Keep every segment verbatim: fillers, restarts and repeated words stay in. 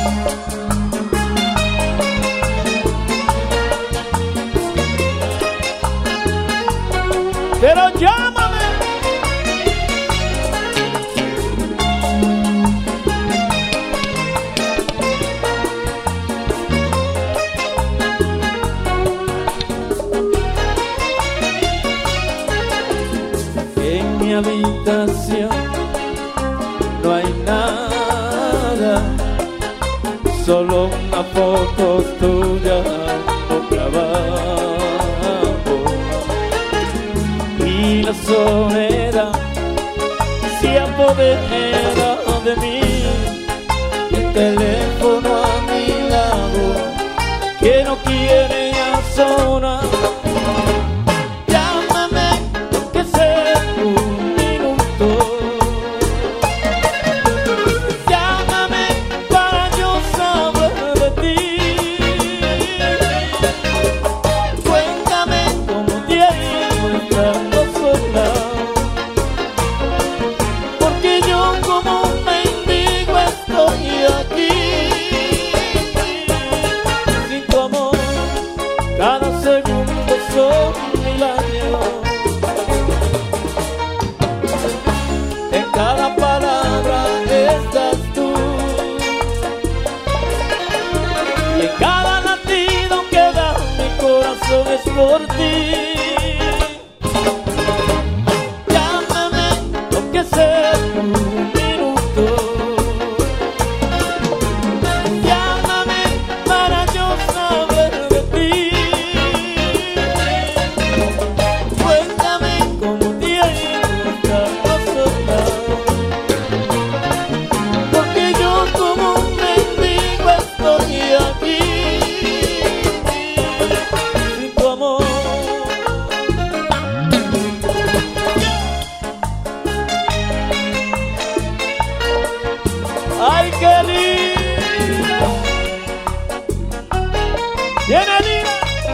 Pero llámame. En mi habitación no hay nada, solo una foto tuya no clavado. Y la soledad se apodera de mí, el teléfono a mi lado que no quiere ya sonar. Llámame, que sea un minuto. Llámame para yo saber de ti. Cuéntame cómo te ha ido estando sola, porque yo como un mendigo estoy aquí. Sin tu amor cada segundo son mil años. En cada palabra estás tú, y en cada latido que da mi corazón es por ti. Llámame, aunque sea un minuto. Llámame para yo saber de ti. Cuéntame cómo te ha ido estando sola, porque yo como un mendigo estoy aquí. Sin tu amor. ¡Ay, qué lindo! ¡Viene Lina!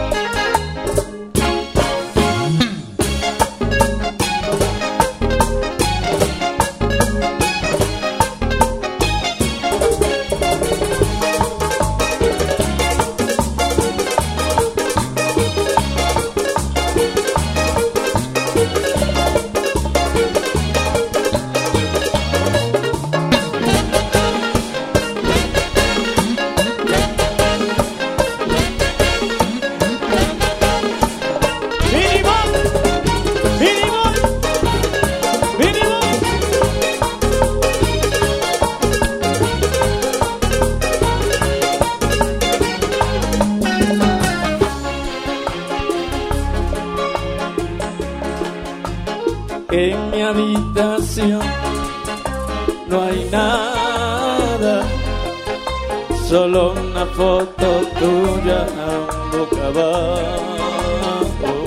En mi habitación no hay nada, solo una foto tuya boca abajo.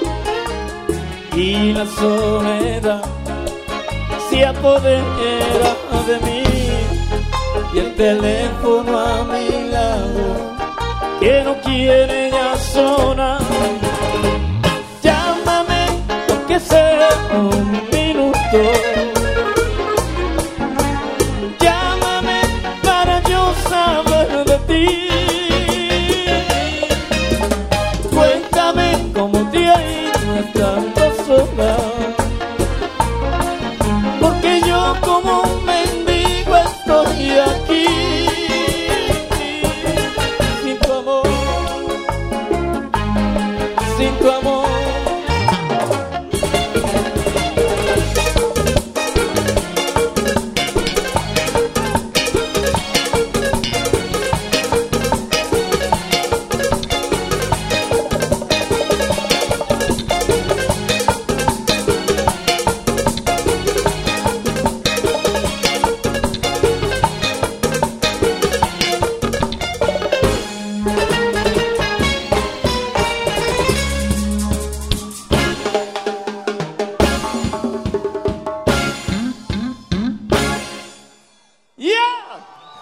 Y la soledad se apodera de mí, y el teléfono a mi lado que no quiere ya sonar. Llámame, aunque sea un minuto. Llámame para yo saber de ti. Cuéntame cómo te ha ido estando sola, porque yo como un mendigo estoy aquí. Sin tu amor, sin tu amor.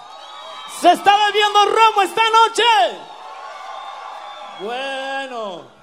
¿Se está bebiendo romo esta noche? Bueno.